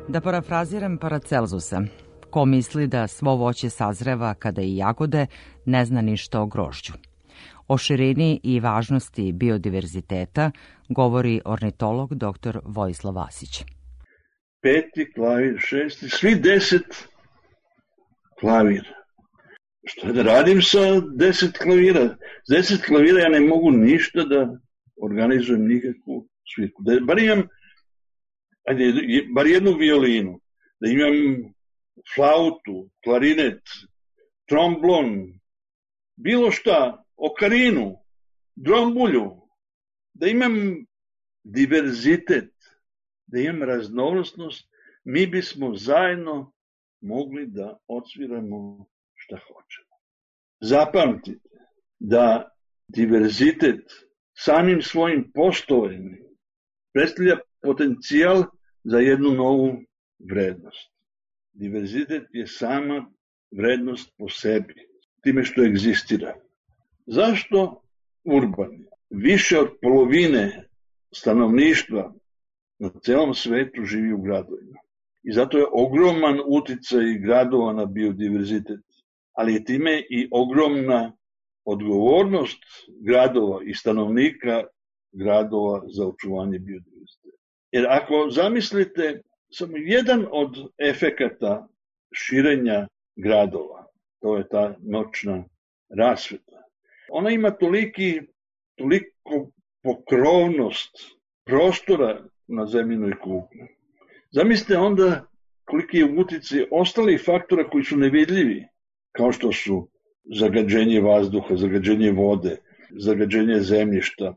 Da parafraziram Paracelzusa, ko misli da svo voće sazreva kada i jagode, ne zna ništa o grožđu. O širini i važnosti biodiverziteta govori ornitolog doktor Vojislav Vasić. Peti klavir, šesti, svi deset klavira. Što da radim sa deset klavira? S deset klavira ja ne mogu ništa da organizujem nikakvu svirku. Da bar imam, ajde, bar jednu violinu, da imam flautu, klarinet, tromblon, bilo šta, okarinu, drombulju, da imam diverzitet, da imam raznovrsnost, mi bismo zajedno mogli da odsviramo šta hoćemo. Zapamtite da diverzitet samim svojim postojanjem predstavlja potencijal za jednu novu vrednost. Diverzitet je sama vrednost po sebi, time što egzistira. Zašto urbani? Više od polovine stanovništva na celom svetu živi u gradovima. I zato je ogroman uticaj gradova na biodiverzitet, ali je time i ogromna odgovornost gradova i stanovnika gradova za očuvanje biodiverziteta. Jer ako zamislite samo jedan od efekata širenja gradova, to je ta noćna rasveta, ona ima toliki, toliko pokrovnost prostora na zemljinoj kugli. Zamislite onda koliki je uticaj ostalih faktora koji su nevidljivi, kao što su zagađenje vazduha, zagađenje vode, zagađenje zemljišta,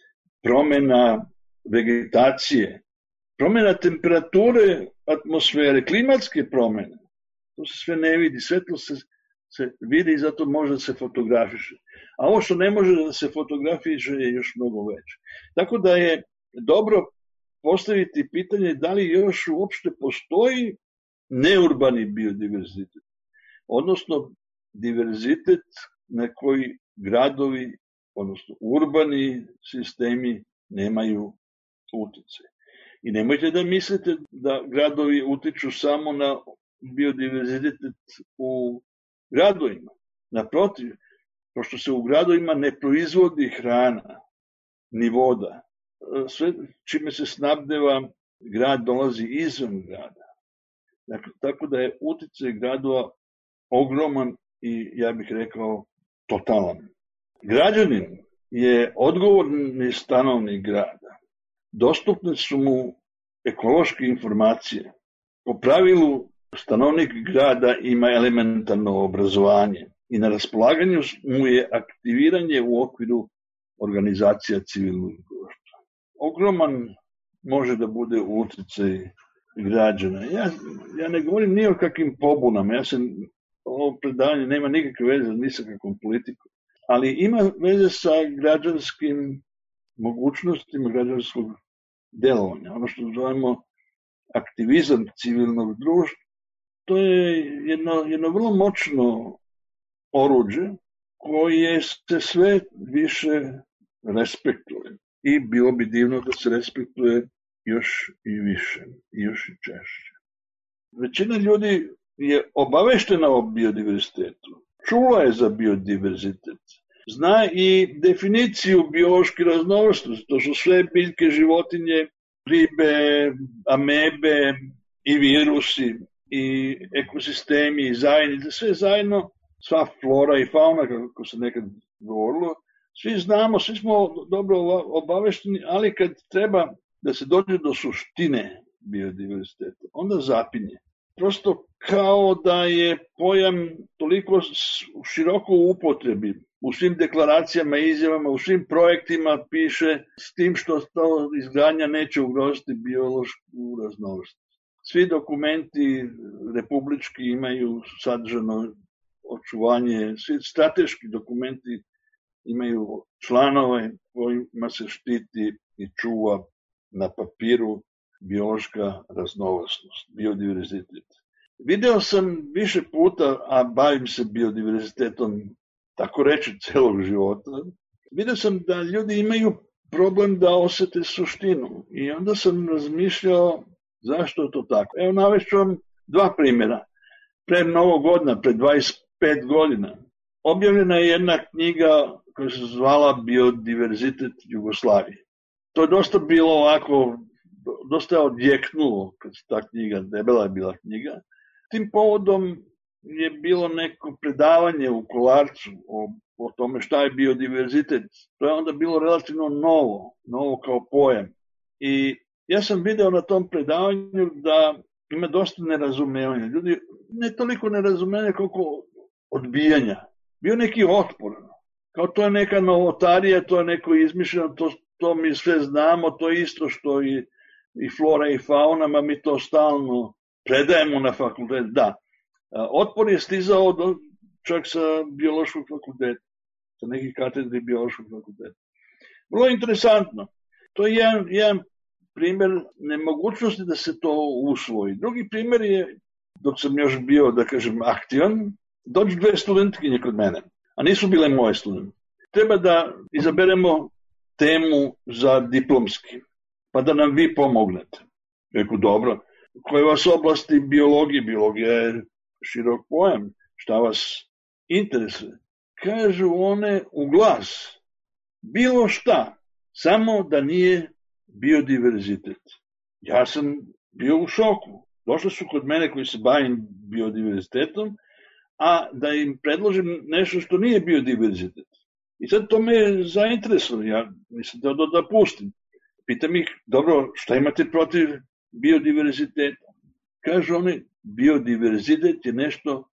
promena vegetacije, promena temperature atmosfere, klimatske promene. To se sve ne vidi, sve to se, se vidi i zato može da se fotografiše. A ovo što ne može da se fotografiše je još mnogo veće. Tako da je dobro postaviti pitanje da li još uopšte postoji neurbani biodiverzitet, odnosno diverzitet na koji gradovi, odnosno urbani sistemi nemaju uticaj. I nemojte da mislite da gradovi utiču samo na biodiverzitet u gradovima. Naprotiv, pošto se u gradovima ne proizvodi hrana, ni voda, sve čime se snabdeva grad dolazi izvan grada. Dakle, tako da je uticaj gradova ogroman i ja bih rekao totalan. Građanin je odgovorni stanovnik grada. Dostupne su mu ekološke informacije. Po pravilu stanovnik grada ima elementarno obrazovanje i na raspolaganju mu je aktiviranje u okviru organizacija civilnog društva. Ogroman može da bude uticaj građana. Ja, ja ne govorim ni o kakvim pobunama, ja sam, ovo predavanje nema nikakve veze ni sa kakvom politikom, ali ima veze sa građanskim mogućnostima građanskog delovanja. Ono što zovemo aktivizam civilnog društva, to je jedno, jedno vrlo moćno oruđe koje se sve više respektuje. I bilo bi divno da se respektuje još i više, i još i češće. Većina ljudi je obaveštena o biodiverzitetu, čula je za biodiverzitet, zna i definiciju biološke raznovrsnosti, to su sve biljke, životinje, ribe, amebe i virusi i ekosistemi i zajednice, sve zajedno, sva flora i fauna, kako se nekad govorilo, svi znamo, svi smo dobro obavešteni, ali kad treba da se dođe do suštine biodiverziteta, onda zapinje. Prosto kao da je pojam toliko široko u upotrebi, u svim deklaracijama, izjavama, u svim projektima piše s tim što to izgradnja neće ugroziti biološku raznovrsnost. Svi dokumenti republički imaju sadržano očuvanje, svi strateški dokumenti imaju članove kojima se štiti i čuva na papiru biološka raznovrsnost, biodiverzitet. Video sam više puta, a bavim se biodiverzitetom, tako reći, celog života, video sam da ljudi imaju problem da osete suštinu. I onda sam razmišljao Zašto je to tako? Evo navešću vam dva primjera. Pre mnogo godina, pre dvadeset pet godina, objavljena je jedna knjiga koja se zvala Biodiverzitet Jugoslavije. To je dosta bilo ovako, dosta je odjeknulo kad se ta knjiga, debela je bila knjiga. Tim povodom je bilo neko predavanje u Kolarcu o, o tome šta je biodiverzitet. To je onda bilo relativno novo, novo kao pojam. I ja sam video na tom predavanju da ima dosta nerazumevanja. Ljudi, ne toliko nerazumevanja koliko odbijanja. Bio neki otpor. Kao to je neka novotarija, to je neko izmišljeno, to, to mi sve znamo, to je isto što i, i flora i fauna, ma mi to stalno predajemo na fakultet. Da, otpor je stizao do, čak sa biološkog fakulteta, sa nekih katedri biološkog fakulteta. Vrlo interesantno. To je jedan, jedan primjer nemogućnosti da se to usvoji. Drugi primjer je, dok sam još bio, da kažem, aktivan, dođu dve studentkinje kod mene, a nisu bile moje studente. Treba da izaberemo temu za diplomski, pa da nam vi pomognete. Reku, dobro, koje vas oblasti biologije, biologija je širok pojam, šta vas interesuje? Kažu one u glas, bilo šta, samo da nije biodiverzitet. Ja sam bio u šoku. Došli su kod mene koji se bavim biodiverzitetom, a da im predložim nešto što nije biodiverzitet. I sad to me zainteresuje, ja mislim da, da, da pustim. Pitam ih, dobro, šta imate protiv biodiverziteta? Kažu oni, biodiverzitet je nešto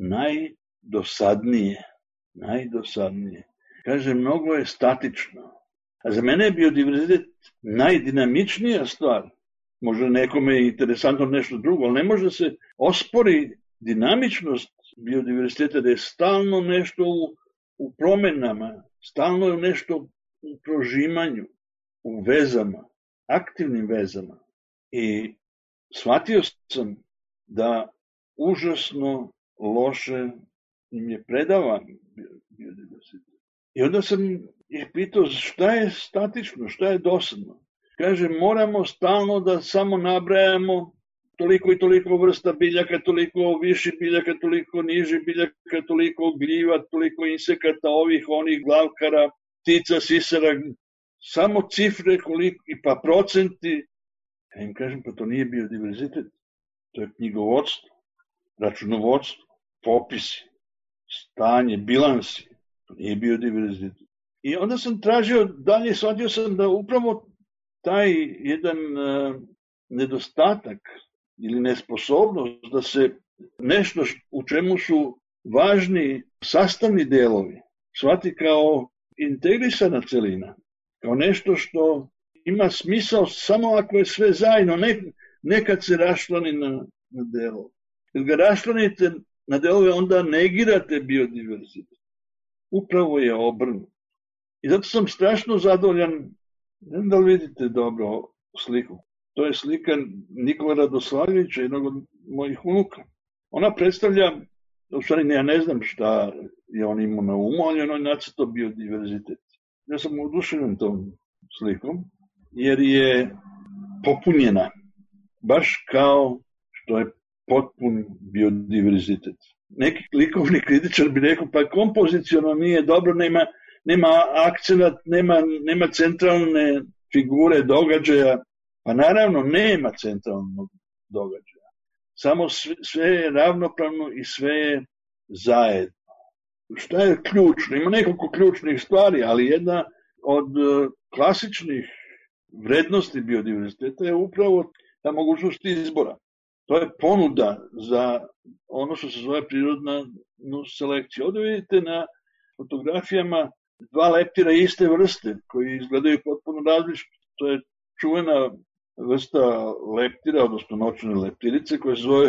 najdosadnije. Najdosadnije. Kaže, mnogo je statično. A za mene je biodiverzitet najdinamičnija stvar. Možda nekome je interesantno nešto drugo, ali ne može se ospori dinamičnost biodiverziteta, da je stalno nešto u, u promenama, stalno je nešto u prožimanju, u vezama, aktivnim vezama. I shvatio sam da užasno loše im je predavan biodiverzitet. I onda sam ih pitao šta je statično, šta je dosadno. Kaže, moramo stalno da samo nabrajamo toliko i toliko vrsta biljaka, toliko viši biljaka, toliko niži biljaka, toliko gljiva, toliko insekata, ovih, onih, glavkara, ptica, sisara, samo cifre koliko, i pa procenti. Ja im kažem, pa to nije biodiverzitet, to je knjigovodstvo, računovodstvo, popisi, stanje, bilansi, to nije biodiverzitet. I onda sam tražio dalje, shvatio sam da upravo taj jedan uh, nedostatak ili nesposobnost da se nešto u čemu su važni sastavni delovi shvati kao integrisana celina, kao nešto što ima smisao samo ako je sve zajedno, ne, ne kad se raščlani na, na delove. Kad ga raščlanite na delove, onda negirate biodiverzitet. Upravo je obrnuto. I zato sam strašno zadovoljan, ne znam da li vidite dobro sliku. To je slika Nikola Radoslavljevića, jednog od mojih unuka. Ona predstavlja, u stvari ja ne znam šta je on imao na umu, ali on je nacrtao biodiverzitet. Ja sam oduševljen tom slikom, jer je popunjena, baš kao što je potpun biodiverzitet. Neki likovni kritičar bi rekao, pa kompoziciono nije dobro, nema, nema akcenat, nema, nema centralne figure događaja. Pa naravno nema centralnog događaja. Samo sve, sve je ravnopravno i sve je zajedno. Šta je ključno? Ima nekoliko ključnih stvari, ali jedna od klasičnih vrednosti biodiverziteta je upravo ta mogućnost izbora. To je ponuda za ono što se zove prirodna selekcija. Ovdje vidite na fotografijama dva leptira iste vrste koji izgledaju potpuno različito. To je čuvena vrsta leptira, odnosno noćne leptirice, koja se zove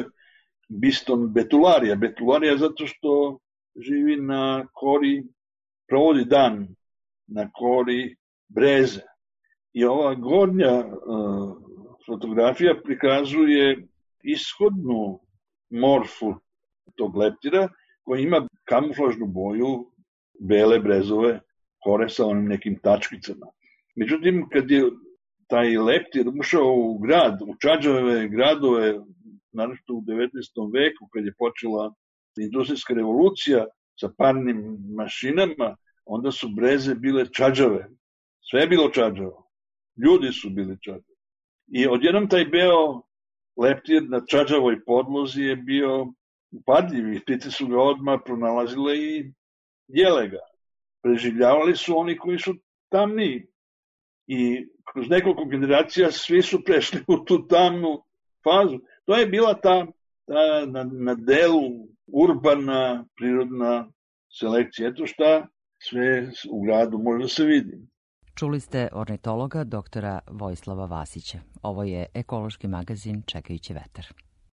Biston betularija. Betularija zato što živi na kori, provodi dan na kori breze. I ova gornja uh, fotografija prikazuje ishodnu morfu tog leptira, koja ima kamuflažnu boju, bele brezove kore sa onim nekim tačkicama. Međutim, kad je taj leptir ušao u grad, u Čađave gradove, naravno u devetnaestom veku, kad je počela industrijska revolucija sa parnim mašinama, onda su breze bile čađave. Sve je bilo čađavo. Ljudi su bili čađavi. I odjednom taj beo leptir na čađavoj podlozi je bio upadljiv i ptice su ga odmah pronalazile i jele ga. Preživljavali su oni koji su tamniji. I kroz nekoliko generacija svi su prešli u tu tamnu fazu. To je bila ta, ta na, na delu urbana, prirodna selekcija. Eto šta sve u gradu može da se vidi. Čuli ste ornitologa doktora Vojislava Vasića. Ovo je ekološki magazin Čekajući vetar.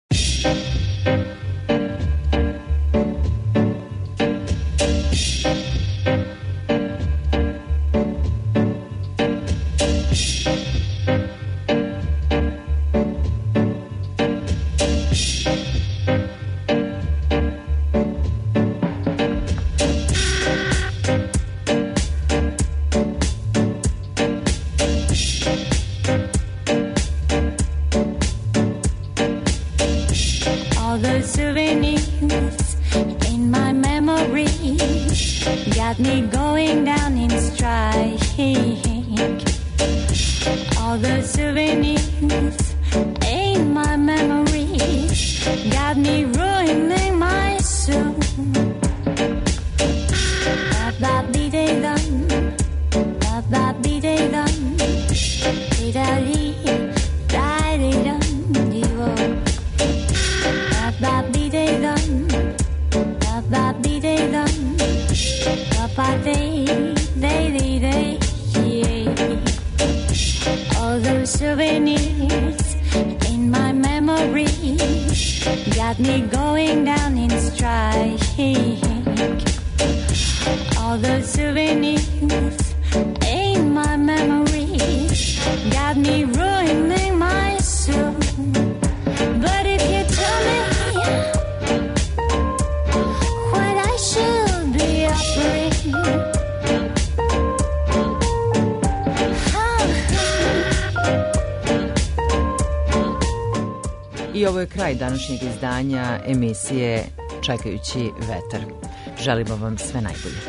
Got me going down in strike. All the souvenirs in my memories got me ruining my soul. Ba ba dee dee dum, ba ba dee dee dum, dee da dee, da dee dum dee wo. Ba ba dee dee dum, ba ba dee dee dum. They, they, they, they, yeah. All those souvenirs in my memories got me going down in strike. All those souvenirs in my memories got me ruining my soul. But if you tell me what I should be offering, i ovo je kraj današnjeg izdanja emisije Čekajući vetar. Želimo vam sve najbolje.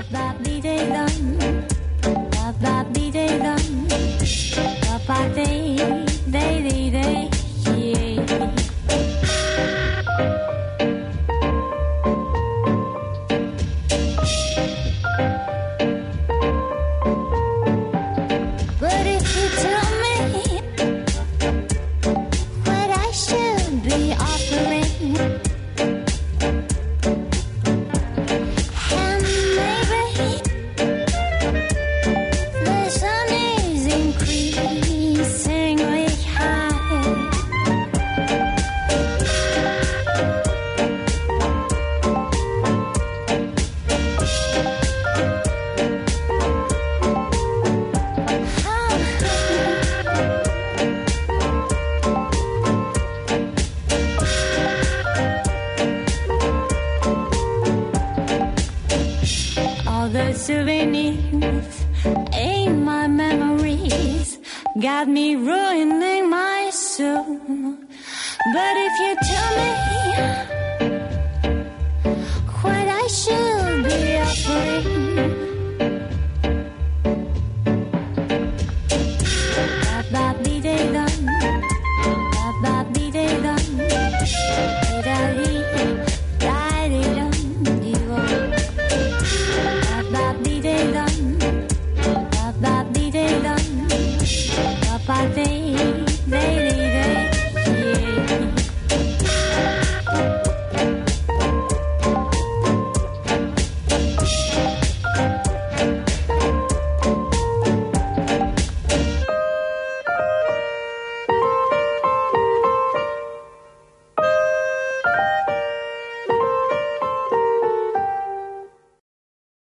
Souvenirs in my memories got me ruining my soul. But if you tell me